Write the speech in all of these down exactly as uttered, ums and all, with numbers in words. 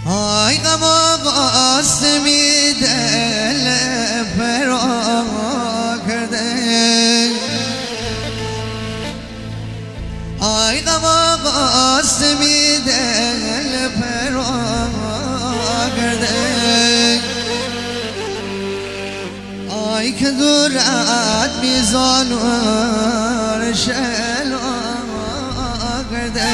آی غم قاسمی دل فرا کرده، آی غم قاسمی دل فرا کرده، آی که دورت میزان و شلا کرده.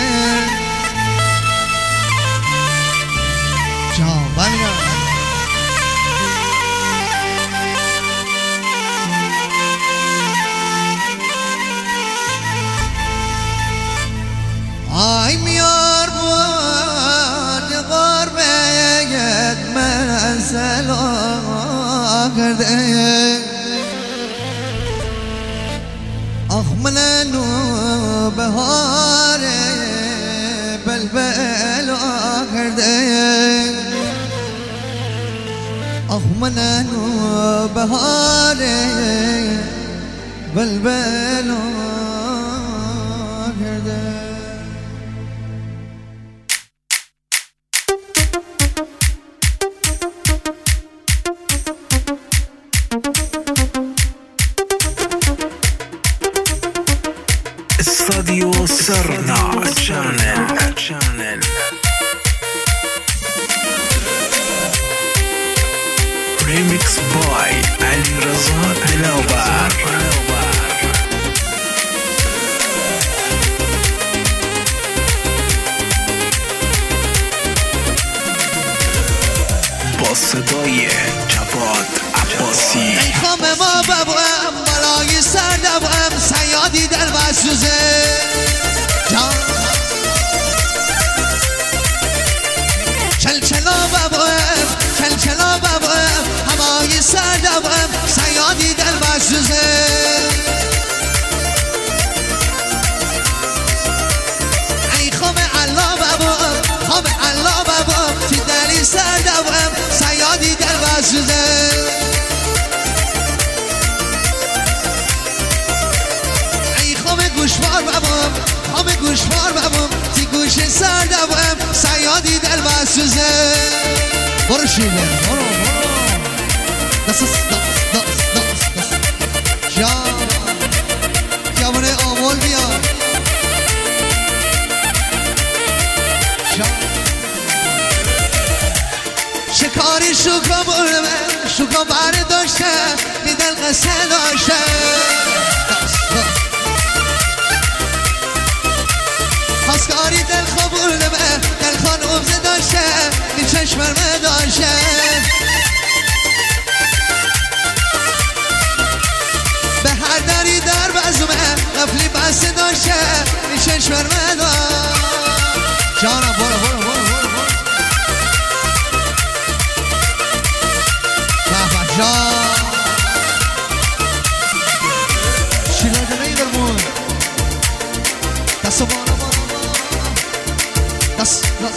آی میار بود غربت منزلا کرده، آخ منو بهار بلبلا کرده، آخ منو بهار بلبلا کرده. استوديو سرنا چانل چانل ريميكس باي علي رضا دلاوبر. با صدای جواد عباسی. ای خام ما ببوام بالای سر دوام سیادی در بسوزه جان، چلچلا ببوام چلچلا ببوام همای سر دوام سیادی در بسوزه. ای خام علا ببوام خام علا ببوام تی دلی سر دوام سیادی در بسوزه. گوشوار بابام همه گوشوار بابام تی گوش سر دوام سیادی در بسوزه. برو شیله برو برو دست دست دست دست دست جان جوانه آمول بیا جان شکاری شوکا برمه شوکا بره داشته می دل قصه داشته. خواستگاری دل خبول نمه دل خان عمزه داشته می چشمرمه داشته. به هر دری در بزمه قفلی بسته داشته می چشمرمه داشته. جانم برو برو برو برو برو به جان شیراده نیدرمون دستو بارو Das, das.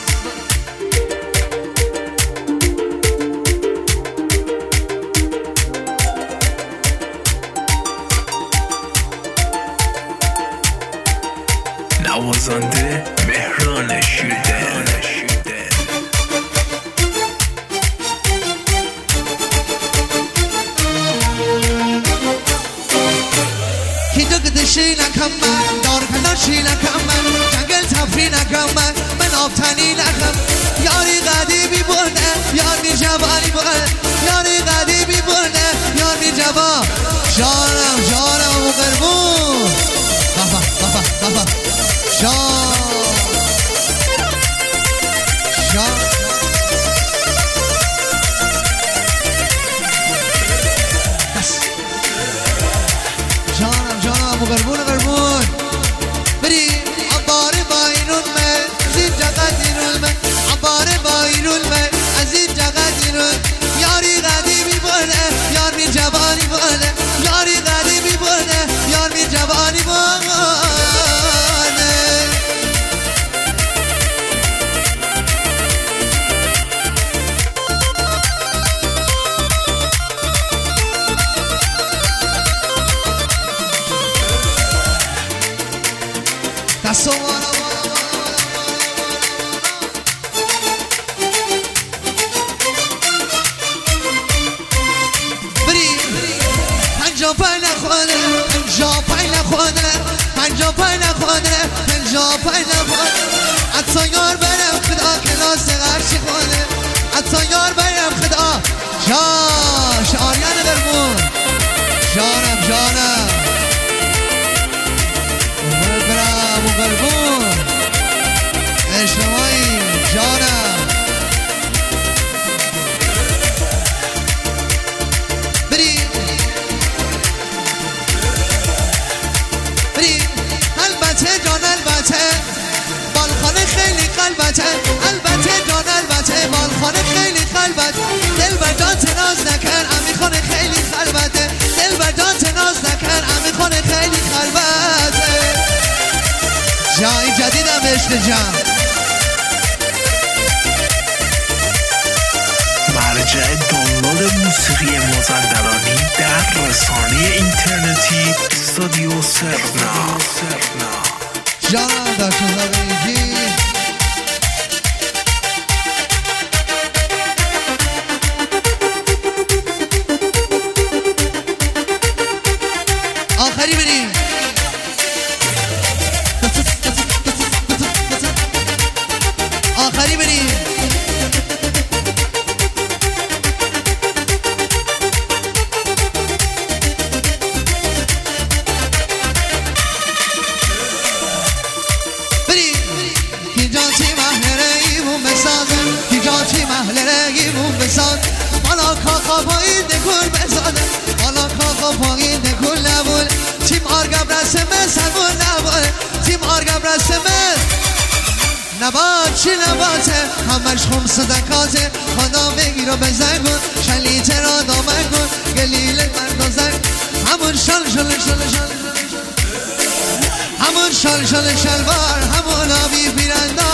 نوازنده مهران شیردن. کی دو گدشی نکم من دار کناشی نکم من جنگل تفری نکم من من آفتنی نکم. یاری قدیمی برده یار می جوانی برده یاری قدیمی برده یار می جوان. جانم جانم و قربون بابا بابا بابا جان جان جانم جانم و قربون قربون بریم عبار بایرون من زیر جقدیرون من عبار بایرون من از این جقدیرون. یاری قدیمی برده یار می جوانی برده یاری قدیمی برده یار می جوانی برده. جا پیدا بود حتی یار برم خدا کلاس غرشی خونه حتی یار برم خدا جا شعاریان درمون جانم جانم امورت برم و قلبون اجتماعی جانم بریم بریم البته جان البته بالخانه خیلی قلبته البته جان البته بالخانه خیلی قلبته دل بر جان تناز نکن امی خانه خیلی خلبته دل بر جان تناز نکن امی خانه خیلی خلبته جای جدیدم عشق جان مرجع دانلود موسیقی مازندرانی در رسانه اینترنتی استودیو سرنا جانم در شهر اینجی آخری بریم آخری بریم بساد بالا کاقا پایین دکول بساده بالا کاقا پایین دکول نبول تیم آرگم رسمه سرمون نبول تیم آرگم رسمه نبات چی نباته همش خم صدقاته خدا بگیر و بزن کن شلیته را دامن کن گلیل مردازن همون شال شال شال شال همون شال شال شلوار همون آبی پیرندار